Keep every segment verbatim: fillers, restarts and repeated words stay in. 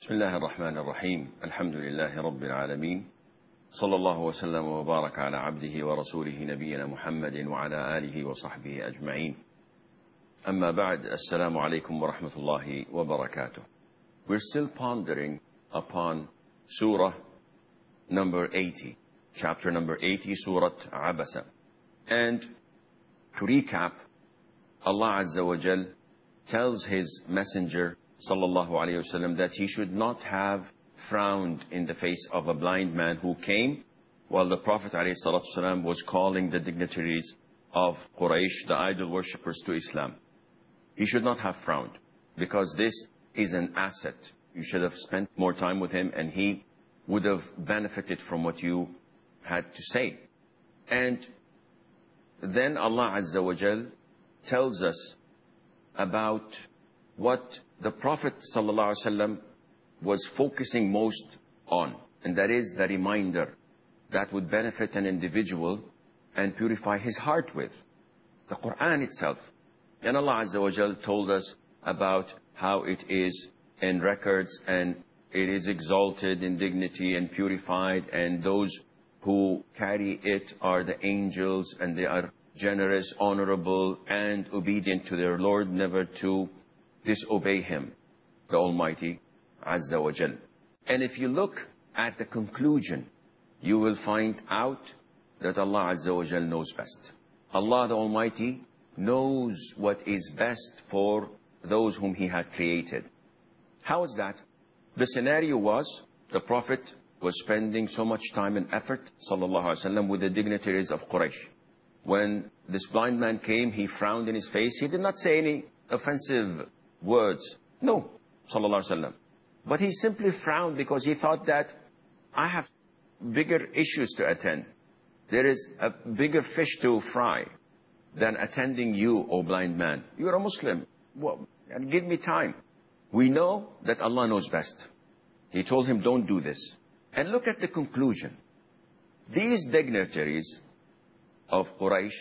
بسم الله الرحمن الرحيم الحمد لله رب العالمين صلى الله وسلم وبارك على عبده ورسوله نبينا محمد وعلى آله وصحبه أجمعين أما بعد السلام عليكم ورحمة الله وبركاته. We're still pondering upon Surah number eighty, chapter number eighty, Surah Abasa. And to recap, Allah Azza wa Jal tells His Messenger sallallahu alayhi wasallam that he should not have frowned in the face of a blind man who came while the Prophet alayhi salatu wasallam was calling the dignitaries of Quraysh, the idol worshippers, to Islam. He should not have frowned, because this is an asset. You should have spent more time with him and he would have benefited from what you had to say. And then Allah Azza wa Jal tells us about what the Prophet ﷺ was focusing most on, and that is the reminder that would benefit an individual and purify his heart with the Quran itself. And Allah Azza wa Jal told us about how it is in records and it is exalted in dignity and purified, and those who carry it are the angels, and they are generous, honorable, and obedient to their Lord, never to disobey Him, the Almighty Azza wa Jal. And if you look at the conclusion, you will find out that Allah Azza wa Jal knows best. Allah the Almighty knows what is best for those whom He had created. How is that? The scenario was the Prophet was spending so much time and effort, sallallahu alaihi wasallam, with the dignitaries of Quraysh. When this blind man came, he frowned in his face. He did not say any offensive words. No, sallallahu alaihi wasallam. But he simply frowned because he thought that I have bigger issues to attend. There is a bigger fish to fry than attending you, O blind man. You're a Muslim. Well, and give me time. We know that Allah knows best. He told him, don't do this. And look at the conclusion. These dignitaries of Quraysh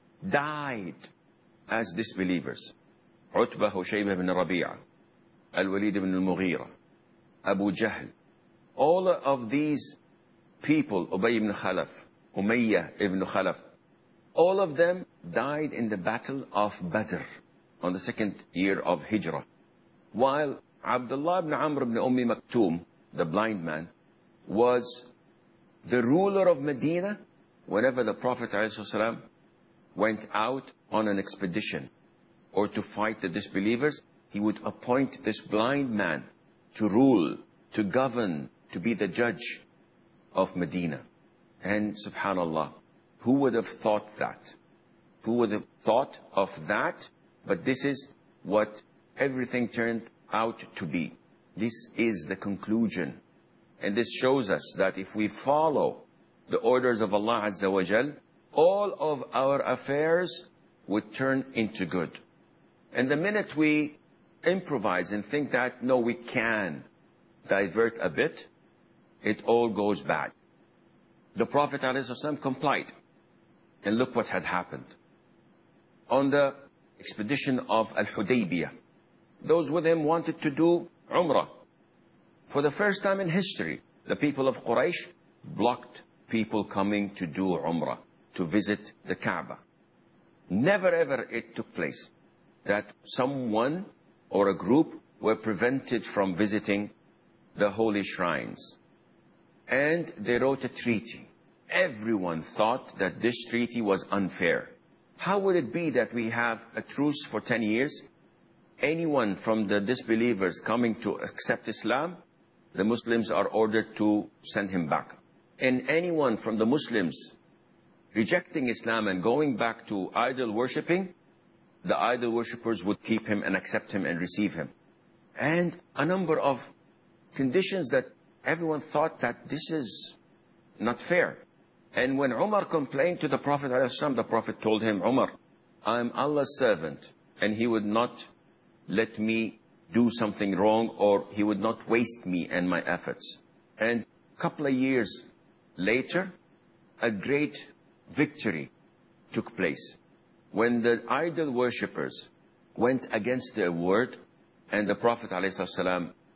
died as disbelievers. Utbah, Shaybah ibn Rabi'ah, Al-Walid ibn al-Mughira, Abu Jahl. All of these people, Ubay ibn Khalaf, Umayyah ibn Khalaf, all of them died in the battle of Badr on the second year of Hijrah. While Abdullah ibn Amr ibn Ummi Maktoum, the blind man, was the ruler of Medina. Whenever the Prophet ﷺ went out on an expedition or to fight the disbelievers, he would appoint this blind man to rule, to govern, to be the judge of Medina. And subhanallah, who would have thought that? Who would have thought of that? But this is what everything turned out to be. This is the conclusion. And this shows us that if we follow the orders of Allah Azza wa Jal, all of our affairs would turn into good. And the minute we improvise and think that, no, we can divert a bit, it all goes bad. The Prophet ﷺ complied. And look what had happened. On the expedition of Al-Hudaybiyah, those with him wanted to do Umrah. For the first time in history, the people of Quraysh blocked people coming to do Umrah, to visit the Kaaba. Never ever it took place that someone or a group were prevented from visiting the holy shrines. And they wrote a treaty. Everyone thought that this treaty was unfair. How would it be that we have a truce for ten years? Anyone from the disbelievers coming to accept Islam, the Muslims are ordered to send him back. And anyone from the Muslims rejecting Islam and going back to idol worshipping, the idol worshippers would keep him and accept him and receive him. And a number of conditions that everyone thought that this is not fair. And when Umar complained to the Prophet ﷺ, the Prophet told him, Umar, I'm Allah's servant, and He would not let me do something wrong, or He would not waste me and my efforts. And a couple of years later, a great victory took place. When the idol worshippers went against their word, and the Prophet ﷺ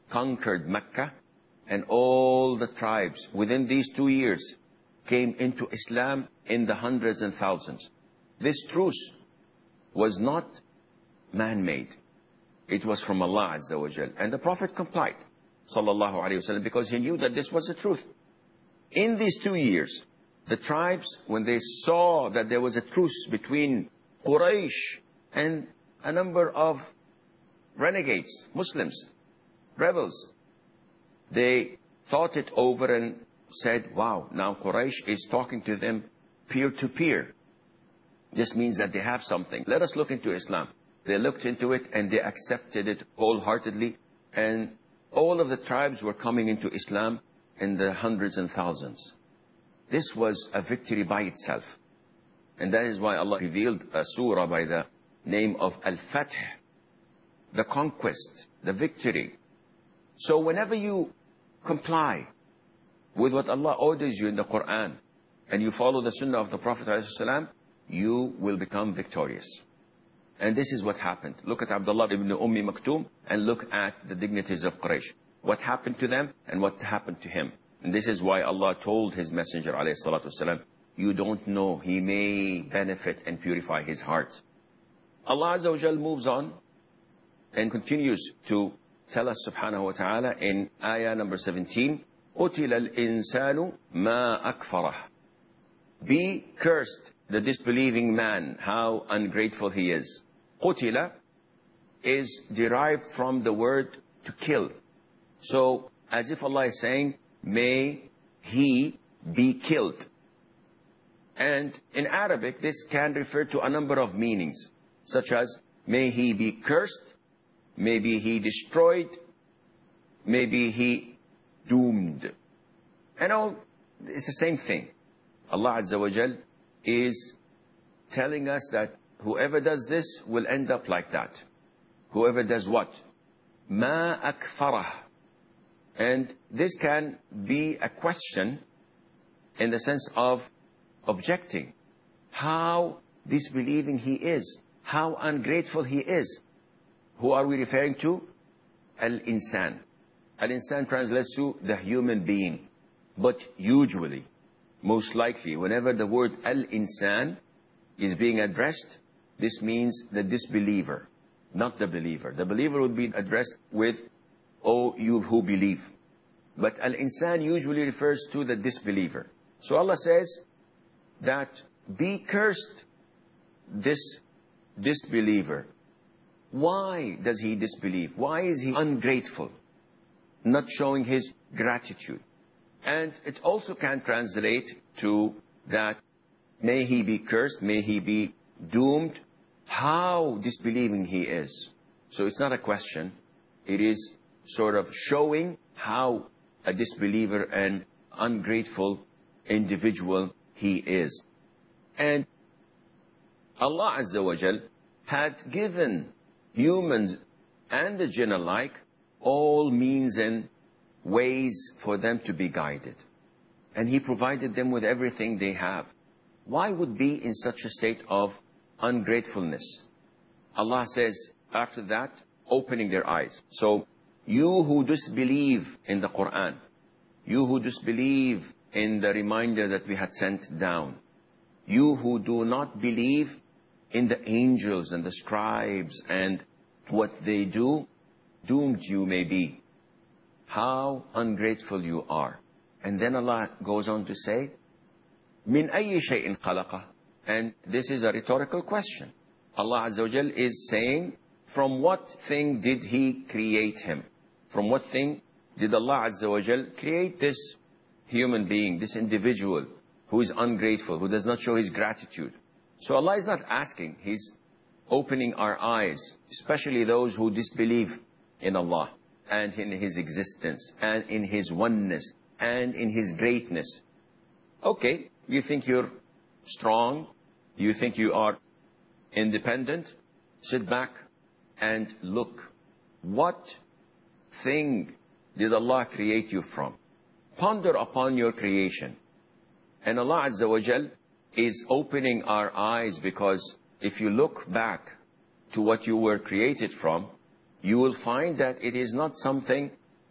conquered Mecca, and all the tribes within these two years came into Islam in the hundreds and thousands. This truce was not man-made. It was from Allah Azza wa Jal. And the Prophet complied, sallallahu alayhi wa sallam, because he knew that this was the truth. In these two years, the tribes, when they saw that there was a truce between Quraysh and a number of renegades, Muslims, rebels, they thought it over and said, wow, now Quraysh is talking to them peer-to-peer. This means that they have something. Let us look into Islam. They looked into it and they accepted it wholeheartedly. And all of the tribes were coming into Islam in the hundreds and thousands. This was a victory by itself. And that is why Allah revealed a surah by the name of Al-Fath, the conquest, the victory. So whenever you comply with what Allah orders you in the Quran and you follow the Sunnah of the Prophet ﷺ, you will become victorious. And this is what happened. Look at Abdullah ibn Ummi Maktoum and look at the dignitaries of Quraysh. What happened to them and what happened to him. And this is why Allah told His Messenger ﷺ, you don't know, he may benefit and purify his heart. Allah Azza wa Jal moves on and continues to tell us subhanahu wa ta'ala in ayah number seventeen, قُتِلَ الْإِنسَانُ مَا أَكْفَرَهُ. Be cursed, the disbelieving man, how ungrateful he is. قُتِلَ is derived from the word to kill. So, as if Allah is saying, may he be killed. And in Arabic, this can refer to a number of meanings, such as, may he be cursed, maybe he destroyed, maybe he doomed. And all, it's the same thing. Allah Azza wa Jal is telling us that whoever does this will end up like that. Whoever does what? Ma akfarah. And this can be a question in the sense of objecting. How disbelieving he is. How ungrateful he is. Who are we referring to? Al-Insan. Al-Insan translates to the human being. But usually, most likely, whenever the word Al-Insan is being addressed, this means the disbeliever, not the believer. The believer would be addressed with, oh, you who believe. But Al-Insan usually refers to the disbeliever. So Allah says that be cursed, this disbeliever. Why does he disbelieve? Why is he ungrateful? Not showing his gratitude. And it also can translate to that, may he be cursed, may he be doomed. How disbelieving he is. So it's not a question. It is sort of showing how a disbeliever and ungrateful individual he is. And Allah Azza wa Jal had given humans and the jinn alike all means and ways for them to be guided. And He provided them with everything they have. Why would be in such a state of ungratefulness? Allah says after that, opening their eyes. So, you who disbelieve in the Quran, you who disbelieve in the reminder that we had sent down, you who do not believe in the angels and the scribes and what they do, doomed you may be. How ungrateful you are. And then Allah goes on to say, Min ayyi shay'in khalaqa. And this is a rhetorical question. Allah Azza wa Jal is saying, from what thing did He create him? From what thing did Allah Azza wa Jal create this human being, this individual who is ungrateful, who does not show his gratitude? So Allah is not asking, He's opening our eyes, especially those who disbelieve in Allah and in His existence and in His oneness and in His greatness. Okay, you think you're strong, you think you are independent, sit back and look. What thing did Allah create you from? Ponder upon your creation. And Allah Azza wa Jal is opening our eyes, because if you look back to what you were created from, you will find that it is not something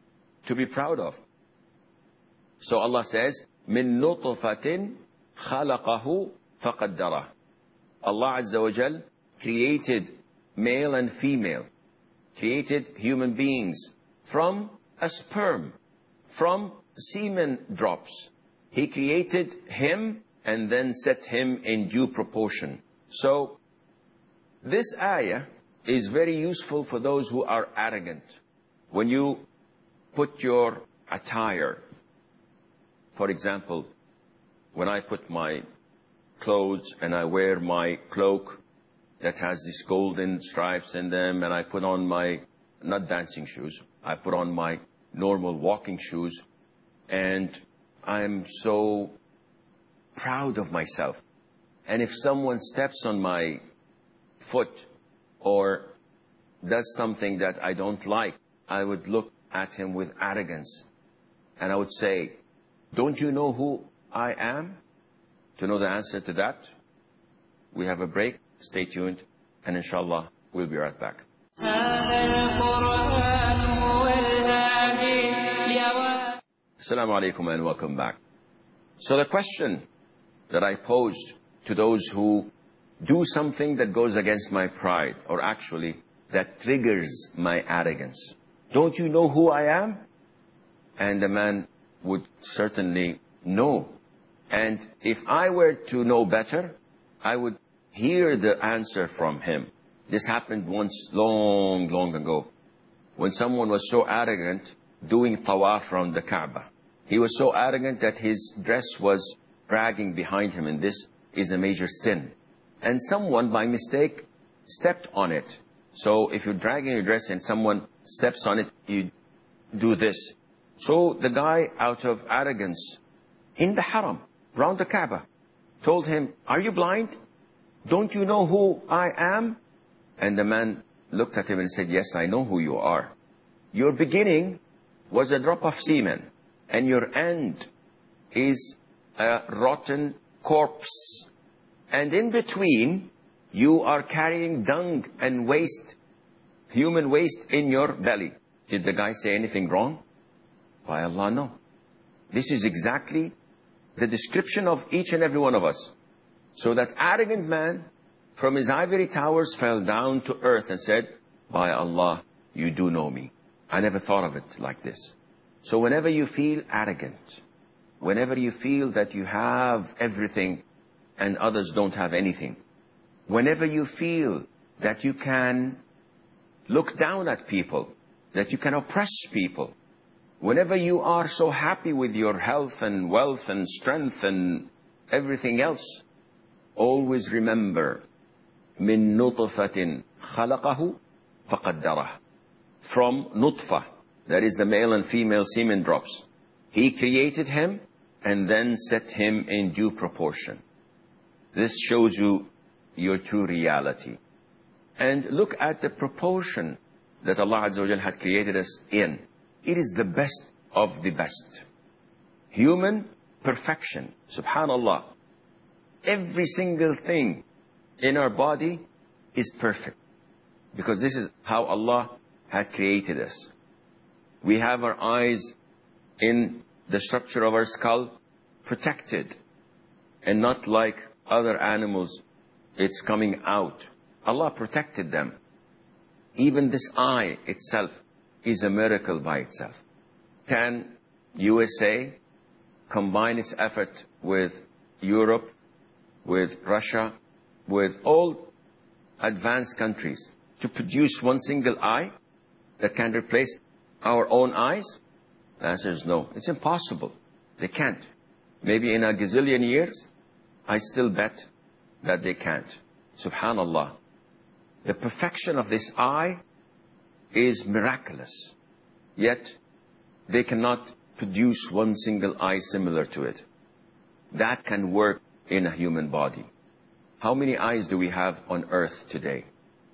to be proud of. So Allah says, min nutfatin khalaqahu faqaddara. Allah Azza wa Jal created male and female, created human beings from a sperm, from semen drops. He created him and then set him in due proportion. So this ayah is very useful for those who are arrogant. When you put your attire, for example, when I put my clothes and I wear my cloak that has these golden stripes in them, and I put on my, not dancing shoes, I put on my normal walking shoes, and I'm so proud of myself. And if someone steps on my foot or does something that I don't like, I would look at him with arrogance. And I would say, don't you know who I am? To know the answer to that, we have a break. Stay tuned. And inshallah, we'll be right back. Assalamu alaikum and welcome back. So the question that I posed to those who do something that goes against my pride, or actually that triggers my arrogance. Don't you know who I am? And the man would certainly know. And if I were to know better, I would hear the answer from him. This happened once long, long ago, when someone was so arrogant doing tawaf around the Kaaba. He was so arrogant that his dress was dragging behind him, and this is a major sin. And someone, by mistake, stepped on it. So if you're dragging your dress and someone steps on it, you do this. So the guy, out of arrogance, in the haram, round the Kaaba, told him, are you blind? Don't you know who I am? And the man looked at him and said, yes, I know who you are. Your beginning was a drop of semen, and your end is a rotten corpse. And in between, you are carrying dung and waste, human waste in your belly. Did the guy say anything wrong? By Allah, no. This is exactly the description of each and every one of us. So that arrogant man from his ivory towers fell down to earth and said, by Allah, you do know me. I never thought of it like this. So whenever you feel arrogant, whenever you feel that you have everything and others don't have anything, whenever you feel that you can look down at people, that you can oppress people, whenever you are so happy with your health and wealth and strength and everything else, always remember, min nutfatin khalaqahu faqaddarah. From nutfa, that is the male and female semen drops. He created him and then set him in due proportion. This shows you your true reality. And look at the proportion that Allah Azza wa Jal had created us in. It is the best of the best. Human perfection. Subhanallah. Every single thing in our body is perfect. Because this is how Allah had created us. We have our eyes in the structure of our skull protected. And not like other animals, it's coming out. Allah protected them. Even this eye itself is a miracle by itself. Can U S A combine its effort with Europe, with Russia, with all advanced countries to produce one single eye that can replace our own eyes? The answer is no. It's impossible. They can't. Maybe in a gazillion years, I still bet that they can't. Subhanallah. The perfection of this eye is miraculous. Yet, they cannot produce one single eye similar to it. That can work in a human body. How many eyes do we have on earth today?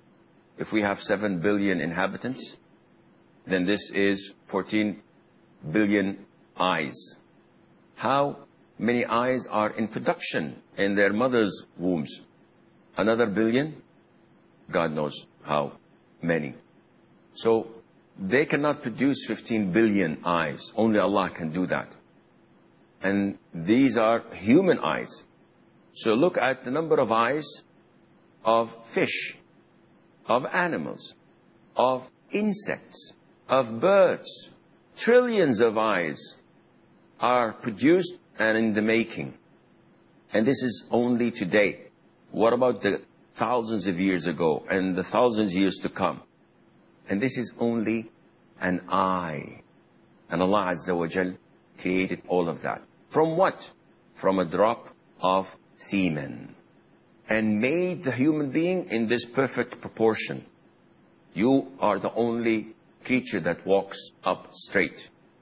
If we have seven billion inhabitants, then this is fourteen billion eyes. How many eyes are in production in their mother's wombs? Another billion? God knows how many. So they cannot produce fifteen billion eyes. Only Allah can do that. And these are human eyes. So look at the number of eyes of fish, of animals, of insects, of birds. Trillions of eyes are produced and in the making. And this is only today. What about the thousands of years ago and the thousands of years to come? And this is only an eye. And Allah Azza wa Jal created all of that. From what? From a drop of semen. And made the human being in this perfect proportion. You are the only creature that walks up straight.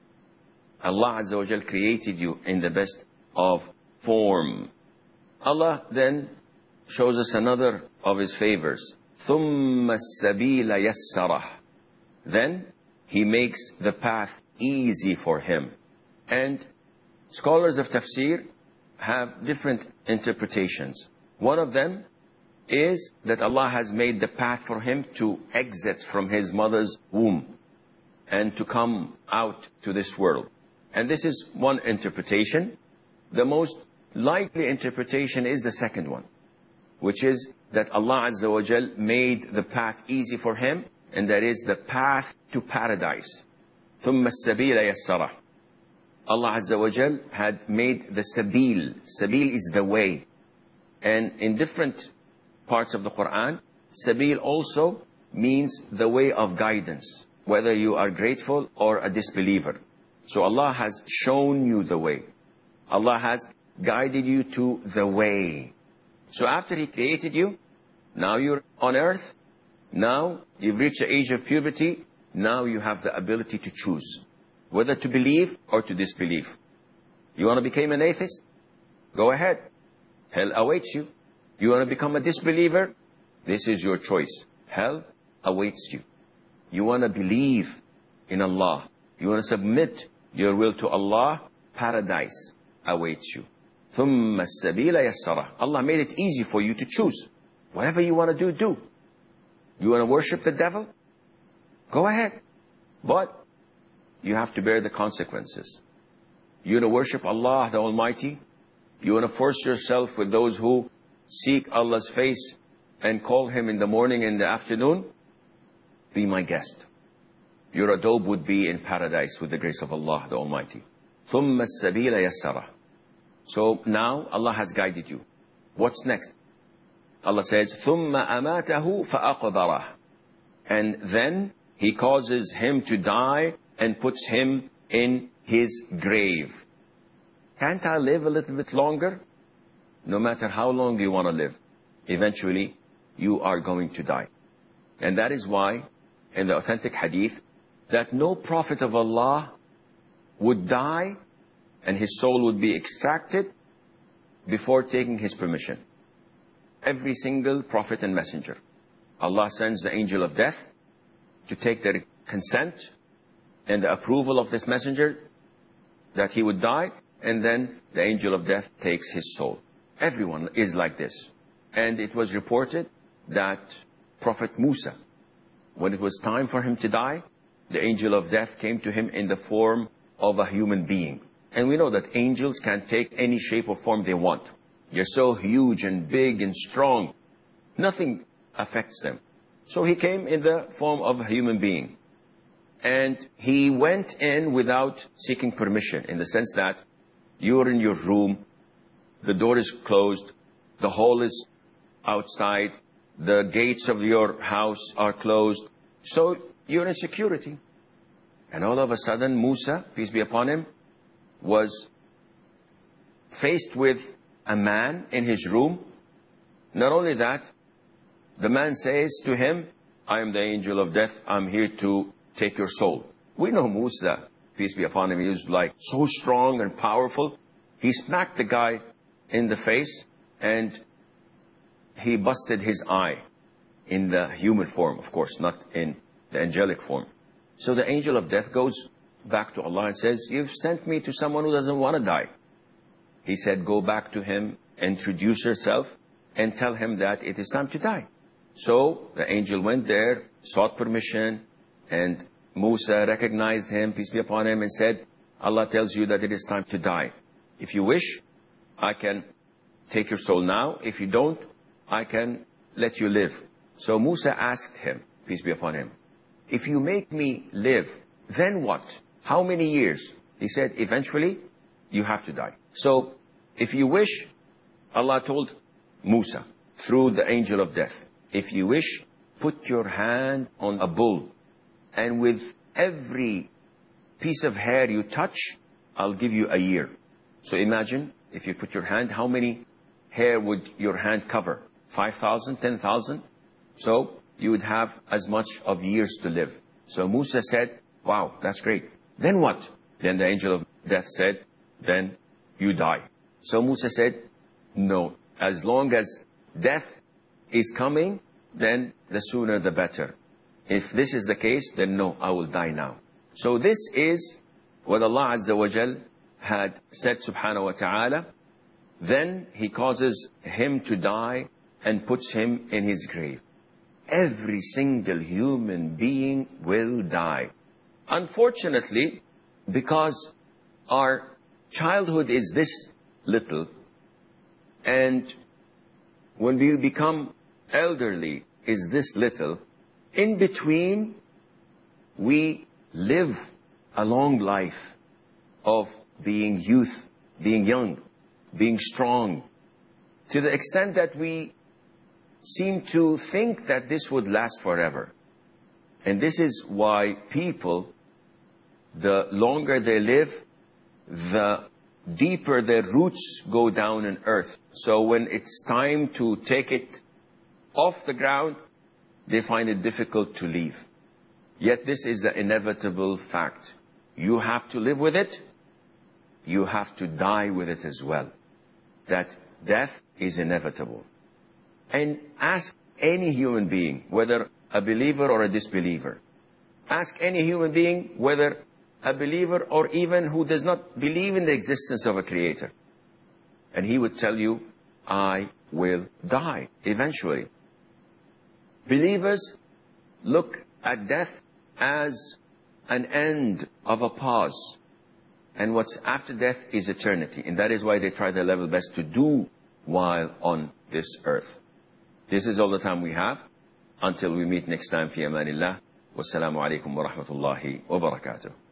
Allah Azza wa Jal created you in the best of form. Allah then shows us another of His favors. ثُمَّ السَّبِيلَ يَسَّرَهُ. Then He makes the path easy for him. And scholars of tafsir have different interpretations. One of them is that Allah has made the path for him to exit from his mother's womb and to come out to this world. And this is one interpretation. The most likely interpretation is the second one, which is that Allah Azza wa Jal made the path easy for him, and that is the path to paradise. ثُمَّ السَّبِيلَ يَسَّرَهُ. Allah Azza wa Jal had made the sabil. Sabil is the way. And in different parts of the Quran, sabil also means the way of guidance, whether you are grateful or a disbeliever. So Allah has shown you the way. Allah has guided you to the way. So after He created you, now you're on earth, now you've reached the age of puberty, now you have the ability to choose whether to believe or to disbelieve. You want to become an atheist? Go ahead. Hell awaits you. You want to become a disbeliever? This is your choice. Hell awaits you. You want to believe in Allah. You want to submit your will to Allah? Paradise awaits you. ثُمَّ السَّبِيلَ يَسَّرَهُ. Allah made it easy for you to choose. Whatever you want to do, do. You want to worship the devil? Go ahead. But you have to bear the consequences. You want to worship Allah the Almighty? You want to force yourself with those who seek Allah's face and call Him in the morning and the afternoon? Be my guest. Your abode would be in paradise with the grace of Allah the Almighty. ثُمَّ السَّبِيلَ يَسَّرَهُ. So now Allah has guided you. What's next? Allah says, ثُمَّ أَمَاتَهُ فَأَقْبَرَهُ. And then He causes him to die and puts him in his grave. Can't I live a little bit longer? No matter how long you want to live, eventually you are going to die. And that is why in the authentic hadith that no prophet of Allah would die and his soul would be extracted before taking his permission. Every single prophet and messenger, Allah sends the angel of death to take their consent and the approval of this messenger that he would die, and then the angel of death takes his soul. Everyone is like this. And it was reported that Prophet Musa, when it was time for him to die, the angel of death came to him in the form of a human being. And we know that angels can take any shape or form they want. They're so huge and big and strong. Nothing affects them. So he came in the form of a human being. And he went in without seeking permission, in the sense that you're in your room, the door is closed, the hall is outside, the gates of your house are closed, so you're in security. And all of a sudden, Musa, peace be upon him, was faced with a man in his room. Not only that, the man says to him, I am the angel of death, I'm here to take your soul. We know Musa, peace be upon him, he was like so strong and powerful. He smacked the guy in the face and he busted his eye in the human form, of course, not in the angelic form. So the angel of death goes back to Allah and says, you've sent me to someone who doesn't want to die. He said, go back to him, introduce yourself, and tell him that it is time to die. So the angel went there, sought permission, and Musa recognized him, peace be upon him, and said, Allah tells you that it is time to die. If you wish, I can take your soul now. If you don't, I can let you live. So Musa asked him, peace be upon him, if you make me live, then what? How many years? He said, eventually, you have to die. So, if you wish, Allah told Musa, through the angel of death, if you wish, put your hand on a bull, and with every piece of hair you touch, I'll give you a year. So imagine, if you put your hand, how many hair would your hand cover? five thousand, ten thousand? So, you would have as much of years to live. So Musa said, wow, that's great. Then what? Then the angel of death said, then you die. So Musa said, no, as long as death is coming, then the sooner the better. If this is the case, then no, I will die now. So this is what Allah Azza wa Jal had said subhanahu wa ta'ala. Then He causes him to die and puts him in his grave. Every single human being will die. Unfortunately, because our childhood is this little, and when we become elderly is this little, in between we live a long life of being youth, being young, being strong, to the extent that we seem to think that this would last forever. And this is why people, the longer they live, the deeper their roots go down in earth. So when it's time to take it off the ground, they find it difficult to leave. Yet this is the inevitable fact. You have to live with it. You have to die with it as well. That death is inevitable. And ask any human being, whether a believer or a disbeliever. Ask any human being, whether a believer or even who does not believe in the existence of a creator. And he would tell you, I will die eventually. Believers look at death as an end of a pause. And what's after death is eternity. And that is why they try their level best to do while on this earth. This is all the time we have. Until we meet next time, fi amanillah. Wassalamu alaikum wa rahmatullahi wa barakatuh.